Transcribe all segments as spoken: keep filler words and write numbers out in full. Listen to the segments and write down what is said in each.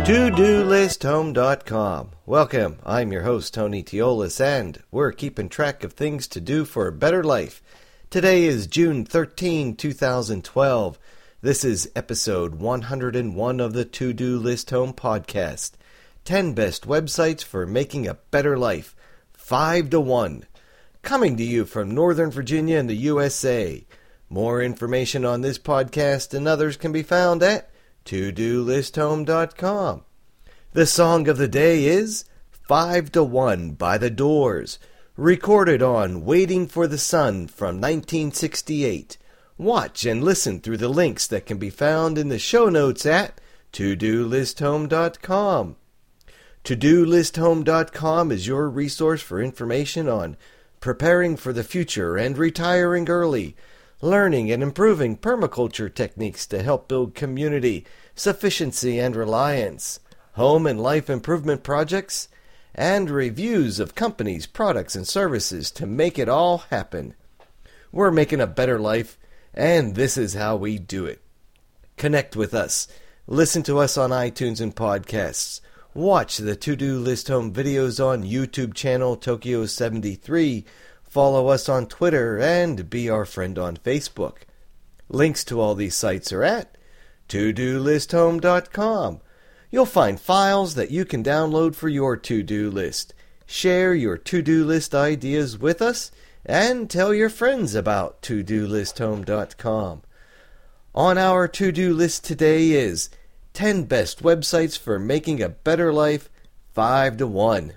to do list home dot com. Welcome, I'm your host Tony Teolis, and we're keeping track of things to do for a better life. Today is June thirteenth, two thousand twelve. This is episode one hundred one of the To-Do List Home podcast. ten best websites for making a better life. five to one. Coming to you from Northern Virginia in the U S A. More information on this podcast and others can be found at to do list home dot com. The song of the day is five to one by The Doors, recorded on Waiting for the Sun from nineteen sixty-eight. Watch and listen through the links that can be found in the show notes at to do list home dot com. to do list home dot com is your resource for information on preparing for the future and retiring early, learning and improving permaculture techniques to help build community, sufficiency and reliance, home and life improvement projects, and reviews of companies, products, and services to make it all happen. We're making a better life, and this is how we do it. Connect with us. Listen to us on iTunes and podcasts. Watch the To-Do List Home videos on YouTube channel Tokyo seventy-three. Follow us on Twitter and be our friend on Facebook. Links to all these sites are at to do list home dot com. You'll find files that you can download for your to-do list. Share your to-do list ideas with us and tell your friends about to do list home dot com. On our to-do list today is ten best websites for making a better life, five to one.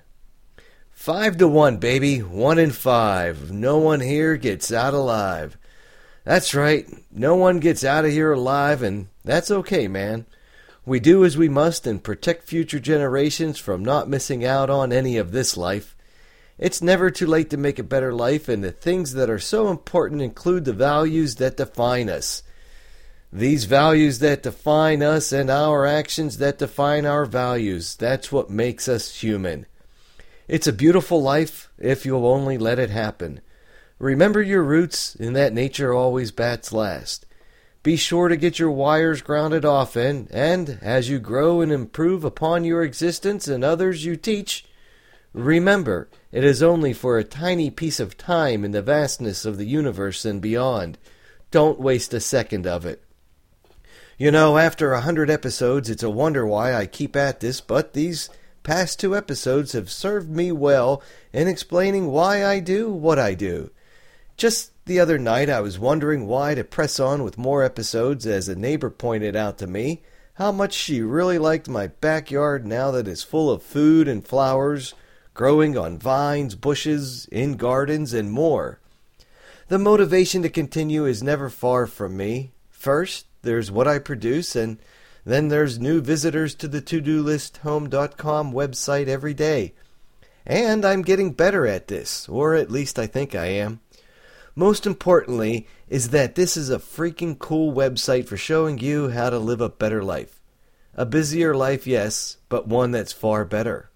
Five to one, baby. One in five. No one here gets out alive. That's right. No one gets out of here alive, and that's okay, man. We do as we must and protect future generations from not missing out on any of this life. It's never too late to make a better life, and the things that are so important include the values that define us. These values that define us and our actions that define our values. That's what makes us human. It's a beautiful life if you'll only let it happen. Remember your roots in that nature always bats last. Be sure to get your wires grounded often, and as you grow and improve upon your existence and others you teach, remember it is only for a tiny piece of time in the vastness of the universe and beyond. Don't waste a second of it. You know, after a hundred episodes, it's a wonder why I keep at this, but these past two episodes have served me well in explaining why I do what I do. Just the other night I was wondering why to press on with more episodes as a neighbor pointed out to me how much she really liked my backyard now that it's full of food and flowers, growing on vines, bushes, in gardens, and more. The motivation to continue is never far from me. First, there's what I produce, and then there's new visitors to the to do list home dot com website every day. And I'm getting better at this, or at least I think I am. Most importantly is that this is a freaking cool website for showing you how to live a better life. A busier life, yes, but one that's far better.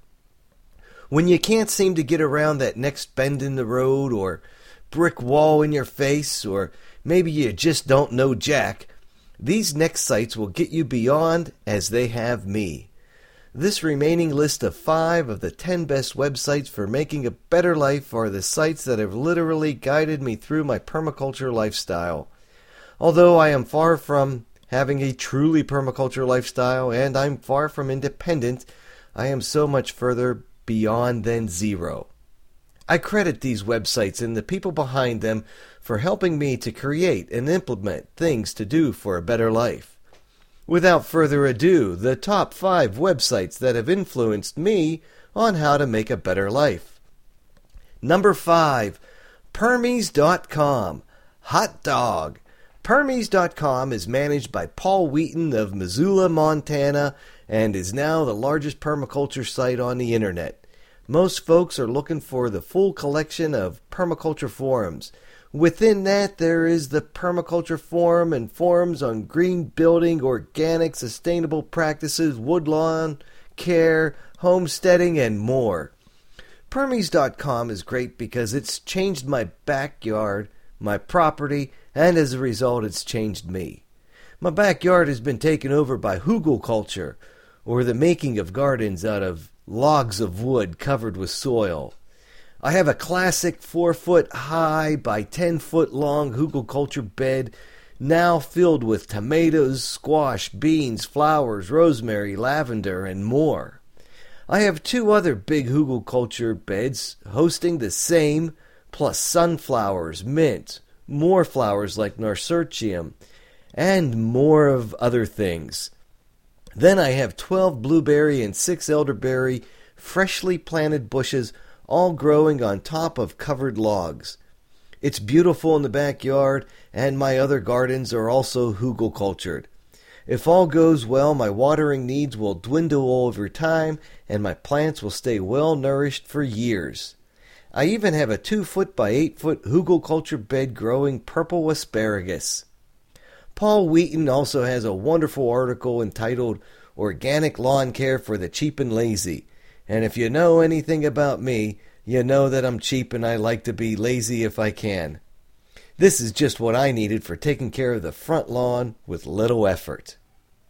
When you can't seem to get around that next bend in the road, or brick wall in your face, or maybe you just don't know jack, these next sites will get you beyond as they have me. This remaining list of five of the ten best websites for making a better life are the sites that have literally guided me through my permaculture lifestyle. Although I am far from having a truly permaculture lifestyle and I'm far from independent, I am so much further beyond than zero. I credit these websites and the people behind them for helping me to create and implement things to do for a better life. Without further ado, the top five websites that have influenced me on how to make a better life. Number five, Permies dot com. Hot dog. Permies dot com is managed by Paul Wheaton of Missoula, Montana, and is now the largest permaculture site on the internet. Most folks are looking for the full collection of permaculture forums. Within that, there is the permaculture forum and forums on green building, organic, sustainable practices, woodlawn care, homesteading, and more. Permies dot com is great because it's changed my backyard, my property, and as a result, it's changed me. My backyard has been taken over by hugelkultur, or the making of gardens out of logs of wood covered with soil. I have a classic four foot high by ten foot long hugelkultur bed now filled with tomatoes, squash, beans, flowers, rosemary, lavender, and more. I have two other big hugelkultur beds hosting the same, plus sunflowers, mint, more flowers like nasturtium, and more of other things. Then I have twelve blueberry and six elderberry freshly planted bushes all growing on top of covered logs. It's beautiful in the backyard, and my other gardens are also hugelkultured. If all goes well, my watering needs will dwindle over time, and my plants will stay well nourished for years. I even have a two foot by eight foot hugelkultur bed growing purple asparagus. Paul Wheaton also has a wonderful article entitled Organic Lawn Care for the Cheap and Lazy. And if you know anything about me, you know that I'm cheap and I like to be lazy if I can. This is just what I needed for taking care of the front lawn with little effort.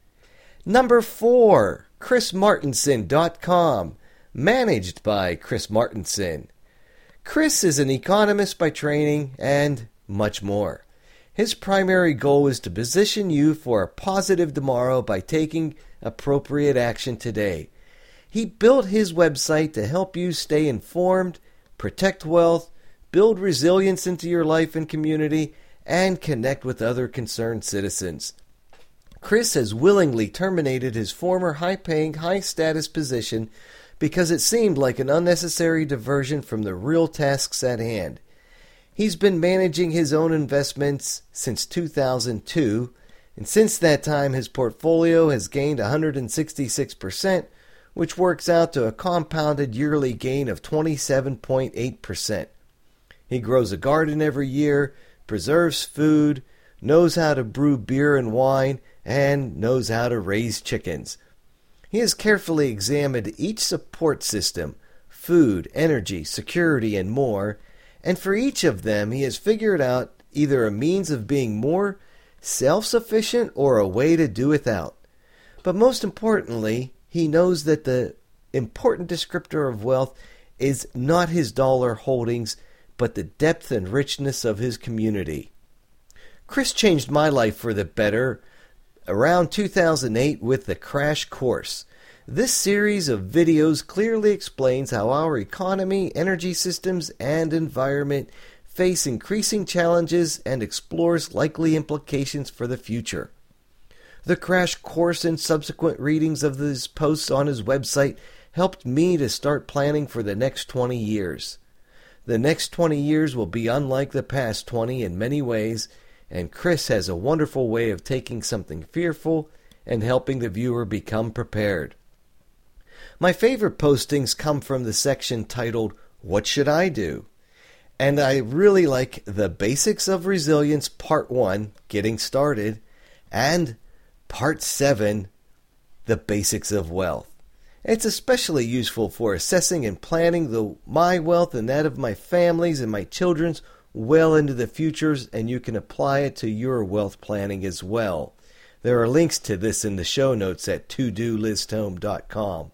Number four, Chris Martenson dot com, managed by Chris Martenson. Chris is an economist by training and much more. His primary goal is to position you for a positive tomorrow by taking appropriate action today. He built his website to help you stay informed, protect wealth, build resilience into your life and community, and connect with other concerned citizens. Chris has willingly terminated his former high-paying, high-status position because it seemed like an unnecessary diversion from the real tasks at hand. He's been managing his own investments since two thousand two, and since that time his portfolio has gained one hundred sixty-six percent, which works out to a compounded yearly gain of twenty-seven point eight percent. He grows a garden every year, preserves food, knows how to brew beer and wine, and knows how to raise chickens. He has carefully examined each support system, food, energy, security, and more, and for each of them he has figured out either a means of being more self-sufficient or a way to do without. But most importantly, he knows that the important descriptor of wealth is not his dollar holdings, but the depth and richness of his community. Chris changed my life for the better around two thousand eight with the Crash Course. This series of videos clearly explains how our economy, energy systems, and environment face increasing challenges and explores likely implications for the future. The Crash Course and subsequent readings of his posts on his website helped me to start planning for the next twenty years. The next twenty years will be unlike the past twenty in many ways, and Chris has a wonderful way of taking something fearful and helping the viewer become prepared. My favorite postings come from the section titled, What Should I Do? And I really like the Basics of Resilience Part one, Getting Started, and Part seven, The Basics of Wealth. It's especially useful for assessing and planning the, my wealth and that of my family's and my children's well into the futures, and you can apply it to your wealth planning as well. There are links to this in the show notes at to do list home dot com.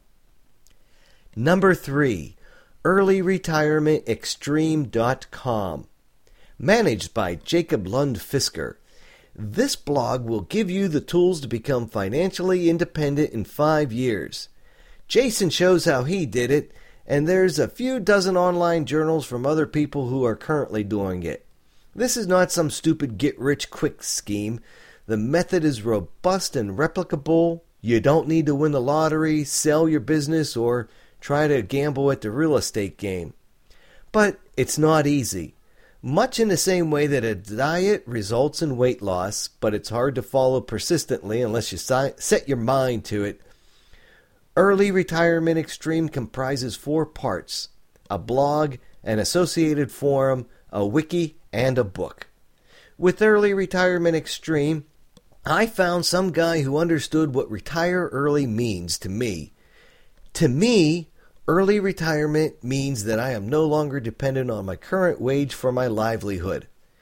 Number three, early retirement extreme dot com, managed by Jacob Lund Fisker. This blog will give you the tools to become financially independent in five years. Jason shows how he did it, and there's a few dozen online journals from other people who are currently doing it. This is not some stupid get-rich-quick scheme. The method is robust and replicable. You don't need to win the lottery, sell your business, or try to gamble at the real estate game. But it's not easy. Much in the same way that a diet results in weight loss, but it's hard to follow persistently unless you si- set your mind to it. Early Retirement Extreme comprises four parts: a blog, an associated forum, a wiki, and a book. With Early Retirement Extreme, I found some guy who understood what retire early means to me. To me, early retirement means that I am no longer dependent on my current wage for my livelihood.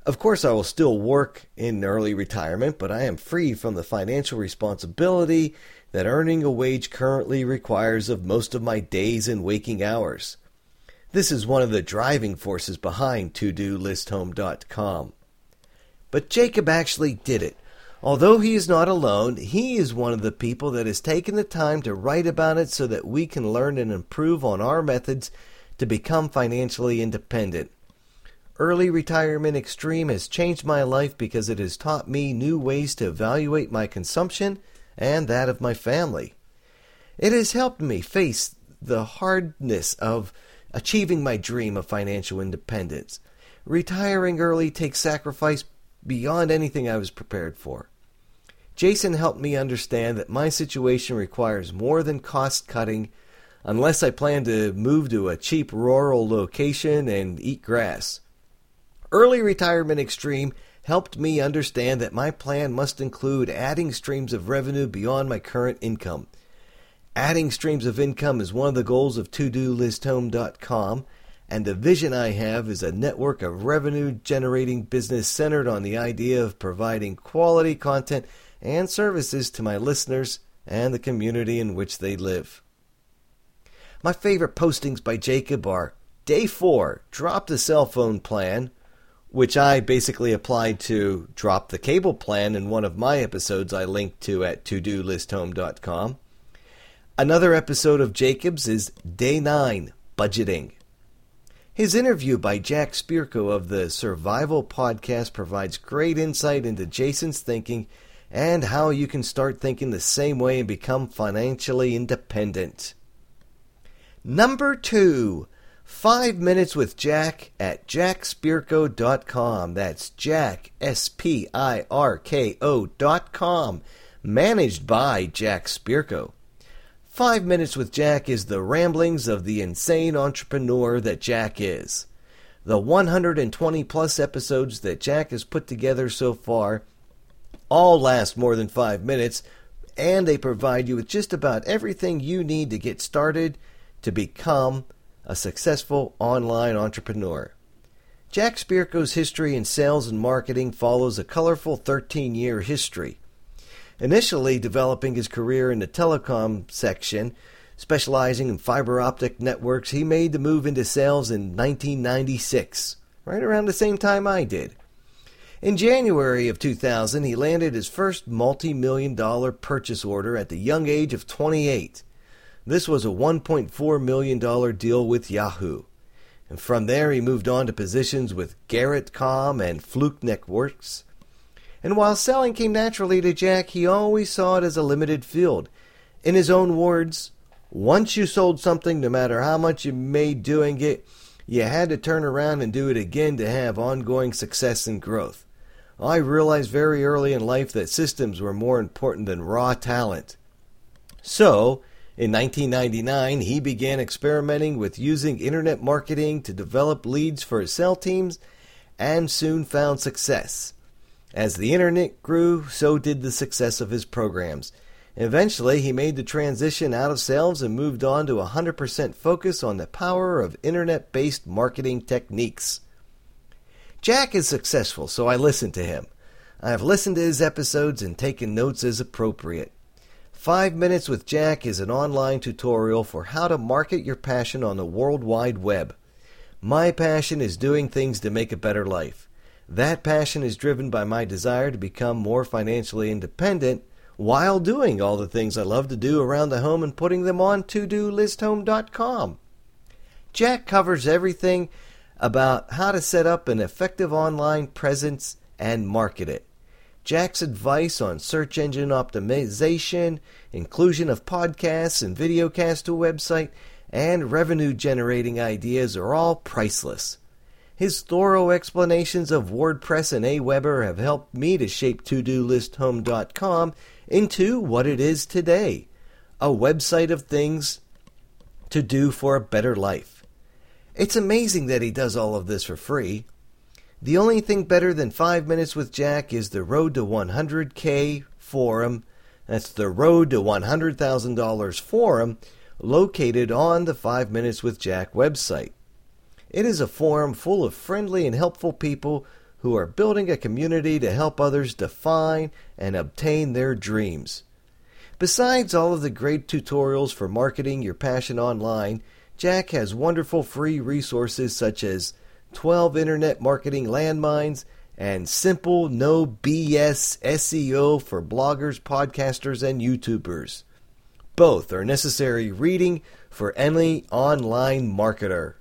Of course, I will still work in early retirement, but I am free from the financial responsibility that earning a wage currently requires of most of my days and waking hours. This is one of the driving forces behind to do list home dot com. But Jacob actually did it. Although he is not alone, he is one of the people that has taken the time to write about it so that we can learn and improve on our methods to become financially independent. Early Retirement Extreme has changed my life because it has taught me new ways to evaluate my consumption and that of my family. It has helped me face the hardness of achieving my dream of financial independence. Retiring early takes sacrifice beyond anything I was prepared for. Jason helped me understand that my situation requires more than cost-cutting unless I plan to move to a cheap rural location and eat grass. Early Retirement Extreme helped me understand that my plan must include adding streams of revenue beyond my current income. Adding streams of income is one of the goals of to do list home dot com, and the vision I have is a network of revenue-generating business centered on the idea of providing quality content and services to my listeners and the community in which they live. My favorite postings by Jacob are Day four, Drop the Cell Phone Plan, which I basically applied to drop the cable plan in one of my episodes I linked to at to do list home dot com. Another episode of Jacob's is Day nine, Budgeting. His interview by Jack Spirko of the Survival Podcast provides great insight into Jason's thinking and how you can start thinking the same way and become financially independent. Number two, Five Minutes with Jack at jack spirko dot com. That's Jack, S P I R K O dot com, managed by Jack Spirko. Five Minutes with Jack is the ramblings of the insane entrepreneur that Jack is. The one hundred twenty plus episodes that Jack has put together so far all last more than five minutes, and they provide you with just about everything you need to get started to become a successful online entrepreneur. Jack Spirko's history in sales and marketing follows a colorful thirteen-year history. Initially developing his career in the telecom section, specializing in fiber optic networks, he made the move into sales in nineteen ninety-six, right around the same time I did. In January of two thousand, he landed his first multi-million dollar purchase order at the young age of twenty-eight. This was a one point four million dollars deal with Yahoo. And from there he moved on to positions with Garrett Com and Fluke Networks. And while selling came naturally to Jack, he always saw it as a limited field. In his own words, once you sold something, no matter how much you made doing it, you had to turn around and do it again to have ongoing success and growth. I realized very early in life that systems were more important than raw talent. So, in nineteen ninety-nine, he began experimenting with using internet marketing to develop leads for his sales teams and soon found success. As the internet grew, so did the success of his programs. Eventually, he made the transition out of sales and moved on to one hundred percent focus on the power of internet-based marketing techniques. Jack is successful, so I listen to him. I have listened to his episodes and taken notes as appropriate. Five Minutes with Jack is an online tutorial for how to market your passion on the World Wide Web. My passion is doing things to make a better life. That passion is driven by my desire to become more financially independent while doing all the things I love to do around the home and putting them on to do list home dot com. Jack covers everything about how to set up an effective online presence and market it. Jack's advice on search engine optimization, inclusion of podcasts and videocasts to a website, and revenue-generating ideas are all priceless. His thorough explanations of WordPress and Aweber have helped me to shape to do list home dot com into what it is today, a website of things to do for a better life. It's amazing that he does all of this for free. The only thing better than Five Minutes with Jack is the Road to one hundred K forum. That's the Road to one hundred thousand dollars forum located on the Five Minutes with Jack website. It is a forum full of friendly and helpful people who are building a community to help others define and obtain their dreams. Besides all of the great tutorials for marketing your passion online, Jack has wonderful free resources such as twelve Internet Marketing Landmines and simple, no B S S E O for bloggers, podcasters, and YouTubers. Both are necessary reading for any online marketer.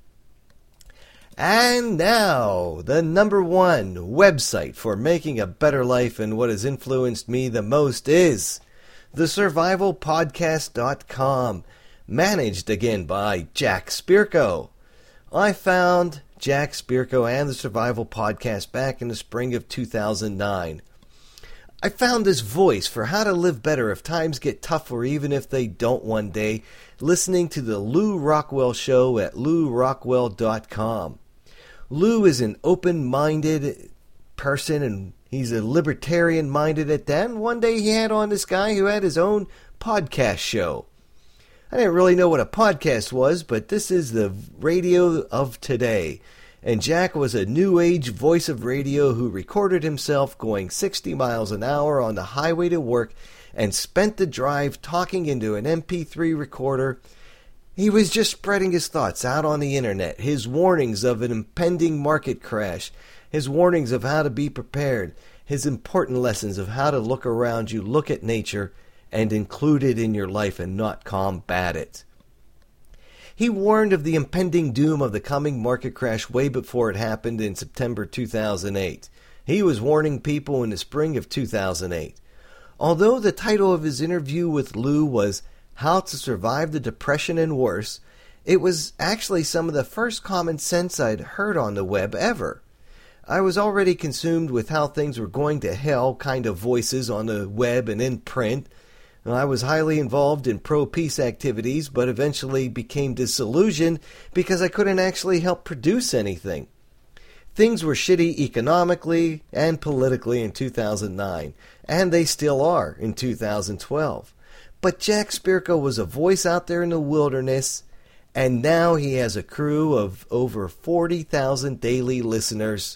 And now, the number one website for making a better life and what has influenced me the most is the survival podcast dot com, managed again by Jack Spirko. I found Jack Spirko and the Survival Podcast back in the spring of two thousand nine. I found this voice for how to live better if times get tough or even if they don't one day, listening to the Lou Rockwell Show at lou rockwell dot com. Lou is an open-minded person, and he's a libertarian-minded at that. And one day he had on this guy who had his own podcast show. I didn't really know what a podcast was, but this is the radio of today. And Jack was a new age voice of radio who recorded himself going sixty miles an hour on the highway to work and spent the drive talking into an M P three recorder. He was just spreading his thoughts out on the internet, his warnings of an impending market crash, his warnings of how to be prepared, his important lessons of how to look around you, look at nature, and include it in your life and not combat it. He warned of the impending doom of the coming market crash way before it happened in September two thousand eight. He was warning people in the spring of two thousand eight. Although the title of his interview with Lou was How to Survive the Depression and Worse, it was actually some of the first common sense I'd heard on the web ever. I was already consumed with how things were going to hell kind of voices on the web and in print. I was highly involved in pro-peace activities, but eventually became disillusioned because I couldn't actually help produce anything. Things were shitty economically and politically in two thousand nine, and they still are in two thousand twelve. But Jack Spirko was a voice out there in the wilderness, and now he has a crew of over forty thousand daily listeners.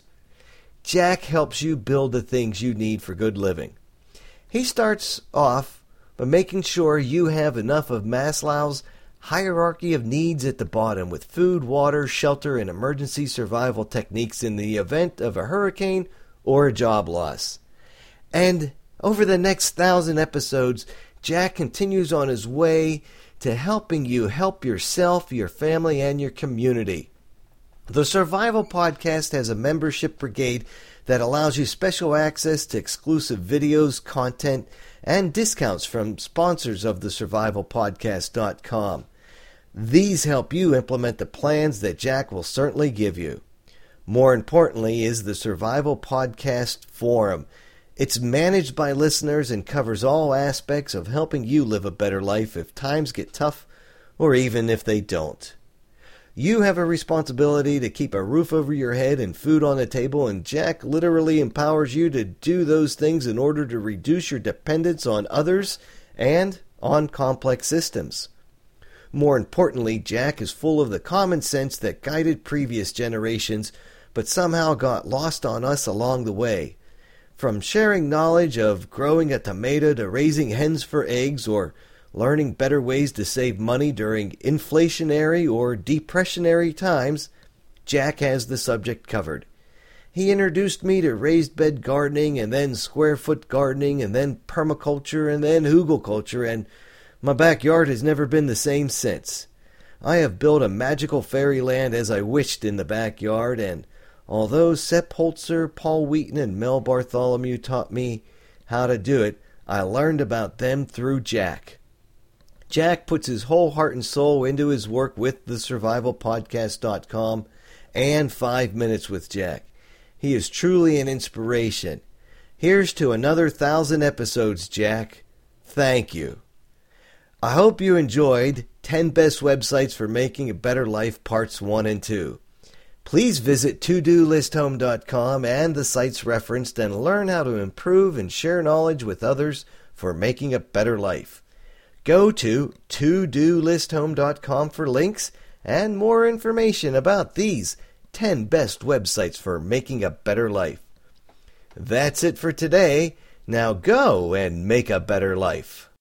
Jack helps you build the things you need for good living. He starts off but making sure you have enough of Maslow's hierarchy of needs at the bottom with food, water, shelter, and emergency survival techniques in the event of a hurricane or a job loss. And over the next thousand episodes, Jack continues on his way to helping you help yourself, your family, and your community. The Survival Podcast has a membership brigade that allows you special access to exclusive videos, content, and discounts from sponsors of the survival podcast dot com. These help you implement the plans that Jack will certainly give you. More importantly is the Survival Podcast Forum. It's managed by listeners and covers all aspects of helping you live a better life if times get tough or even if they don't. You have a responsibility to keep a roof over your head and food on the table, and Jack literally empowers you to do those things in order to reduce your dependence on others and on complex systems. More importantly, Jack is full of the common sense that guided previous generations, but somehow got lost on us along the way. From sharing knowledge of growing a tomato to raising hens for eggs or learning better ways to save money during inflationary or depressionary times, Jack has the subject covered. He introduced me to raised bed gardening and then square foot gardening and then permaculture and then hugelkulture, and my backyard has never been the same since. I have built a magical fairyland as I wished in the backyard, and although Sepp Holzer, Paul Wheaton, and Mel Bartholomew taught me how to do it, I learned about them through Jack. Jack puts his whole heart and soul into his work with the survival podcast dot com and Five Minutes with Jack. He is truly an inspiration. Here's to another thousand episodes, Jack. Thank you. I hope you enjoyed ten Best Websites for Making a Better Life Parts one and two. Please visit to do list home dot com and the sites referenced and learn how to improve and share knowledge with others for making a better life. Go to to do list home dot com for links and more information about these ten best websites for making a better life. That's it for today. Now go and make a better life.